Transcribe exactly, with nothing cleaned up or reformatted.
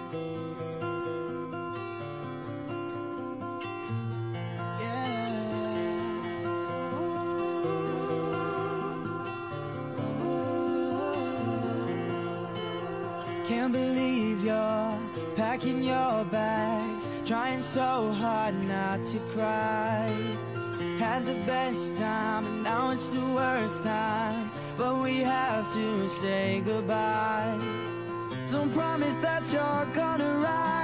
Can't believe you're packing your bags, trying so hard not to cry. Had the best time and now it's the worst time, but we have to say goodbye. Don't promise that you're gonna ride.